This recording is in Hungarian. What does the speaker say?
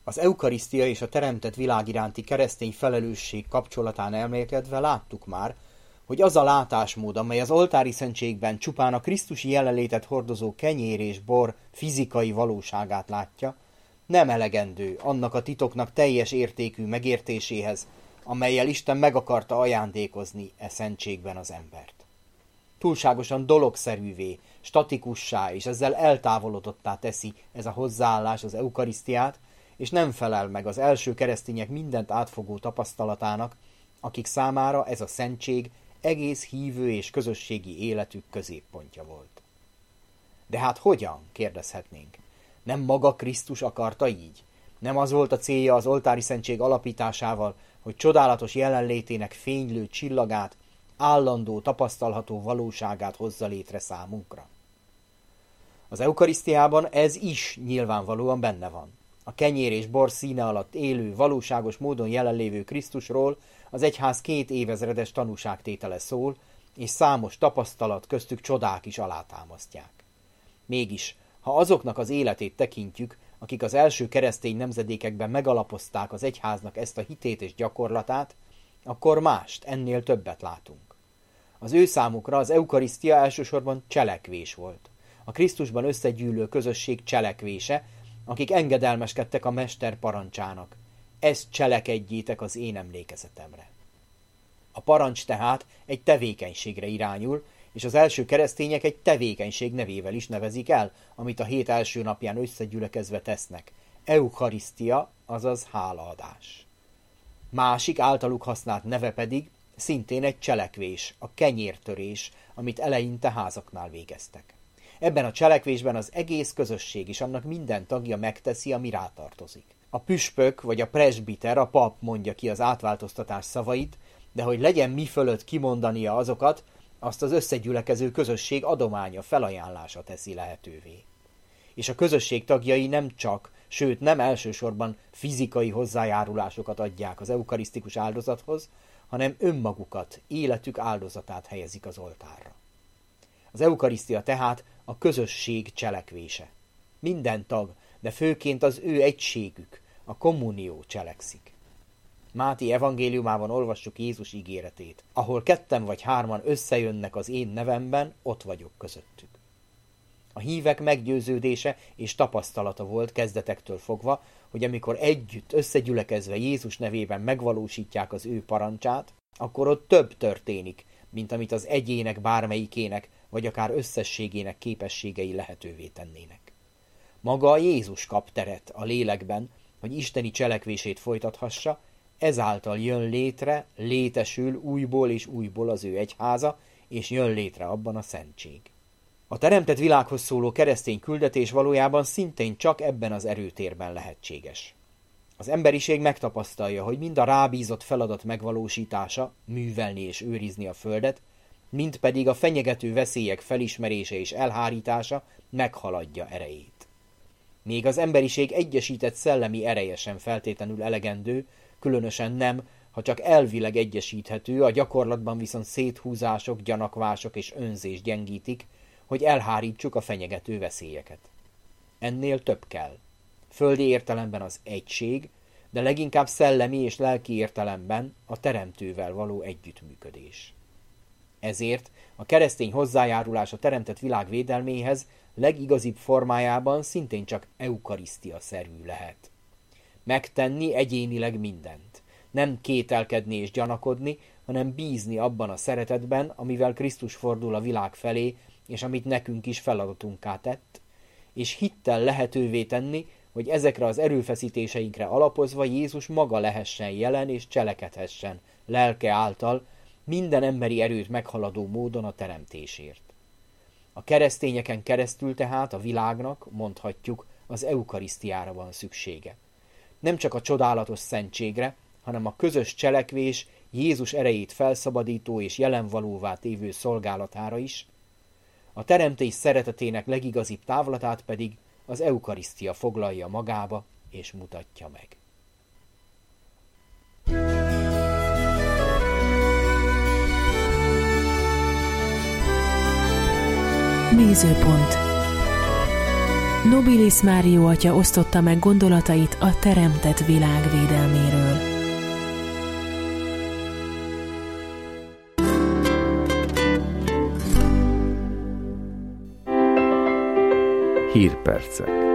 Az eukarisztia és a teremtett világ iránti keresztény felelősség kapcsolatán elmélkedve láttuk már, hogy az a látásmód, amely az oltári szentségben csupán a krisztusi jelenlétet hordozó kenyér és bor fizikai valóságát látja, nem elegendő annak a titoknak teljes értékű megértéséhez, amellyel Isten meg akarta ajándékozni e szentségben az embert. Túlságosan dologszerűvé, statikussá és ezzel eltávolodottá teszi ez a hozzáállás az eukarisztiát, és nem felel meg az első keresztények mindent átfogó tapasztalatának, akik számára ez a szentség egész hívő és közösségi életük középpontja volt. De hát hogyan, kérdezhetnénk? Nem maga Krisztus akarta így? Nem az volt a célja az oltári szentség alapításával, hogy csodálatos jelenlétének fénylő csillagát, állandó, tapasztalható valóságát hozza létre számunkra? Az eukarisztiában ez is nyilvánvalóan benne van. A kenyér és bor színe alatt élő, valóságos módon jelenlévő Krisztusról az egyház 2 évezredes tanúságtétele szól, és számos tapasztalat, köztük csodák is alátámasztják. Mégis, ha azoknak az életét tekintjük, akik az első keresztény nemzedékekben megalapozták az egyháznak ezt a hitét és gyakorlatát, akkor mást, ennél többet látunk. Az ő számukra az eukarisztia elsősorban cselekvés volt. A Krisztusban összegyűlő közösség cselekvése, akik engedelmeskedtek a Mester parancsának. Ezt cselekedjétek az én emlékezetemre. A parancs tehát egy tevékenységre irányul, és az első keresztények egy tevékenység nevével is nevezik el, amit a hét első napján összegyülekezve tesznek. Eukarisztia, azaz hálaadás. Másik általuk használt neve pedig szintén egy cselekvés, a kenyértörés, amit eleinte házaknál végeztek. Ebben a cselekvésben az egész közösség és annak minden tagja megteszi, ami rátartozik. A püspök vagy a presbiter, a pap mondja ki az átváltoztatás szavait, de hogy legyen mi fölött kimondania azokat, azt az összegyülekező közösség adománya, felajánlása teszi lehetővé. És a közösség tagjai nem csak, sőt nem elsősorban fizikai hozzájárulásokat adják az eukarisztikus áldozathoz, hanem önmagukat, életük áldozatát helyezik az oltárra. Az eukarisztia tehát a közösség cselekvése. Minden tag, de főként az ő egységük, a kommunió cselekszik. Máté evangéliumában olvassuk Jézus ígéretét. Ahol 2 vagy 3 összejönnek az én nevemben, ott vagyok közöttük. A hívek meggyőződése és tapasztalata volt kezdetektől fogva, hogy amikor együtt összegyülekezve Jézus nevében megvalósítják az ő parancsát, akkor ott több történik, mint amit az egyének bármelyikének, vagy akár összességének képességei lehetővé tennének. Maga Jézus kap teret a lélekben, hogy isteni cselekvését folytathassa, ezáltal jön létre, létesül újból és újból az ő egyháza, és jön létre abban a szentség. A teremtett világhoz szóló keresztény küldetés valójában szintén csak ebben az erőtérben lehetséges. Az emberiség megtapasztalja, hogy mind a rábízott feladat megvalósítása, művelni és őrizni a földet, mind pedig a fenyegető veszélyek felismerése és elhárítása meghaladja erejét. Még az emberiség egyesített szellemi ereje sem feltétlenül elegendő, különösen nem, ha csak elvileg egyesíthető, a gyakorlatban viszont széthúzások, gyanakvások és önzés gyengítik, hogy elhárítsuk a fenyegető veszélyeket. Ennél több kell. Földi értelemben az egység, de leginkább szellemi és lelki értelemben a Teremtővel való együttműködés. Ezért a keresztény hozzájárulás a teremtett világ védelméhez legigazibb formájában szintén csak eukarisztia-szerű lehet. Megtenni egyénileg mindent. Nem kételkedni és gyanakodni, hanem bízni abban a szeretetben, amivel Krisztus fordul a világ felé, és amit nekünk is feladatunká tett, és hittel lehetővé tenni, hogy ezekre az erőfeszítéseinkre alapozva Jézus maga lehessen jelen és cselekedhessen, lelke által, minden emberi erőt meghaladó módon a teremtésért. A keresztényeken keresztül tehát a világnak, mondhatjuk, az eukarisztiára van szüksége. Nem csak a csodálatos szentségre, hanem a közös cselekvés Jézus erejét felszabadító és jelenvalóvá tévő szolgálatára is, a teremtés szeretetének legigazibb távlatát pedig az eukarisztia foglalja magába és mutatja meg. Nézőpont. Nobilis Mário atya osztotta meg gondolatait a teremtett világ védelméről. Hírpercek.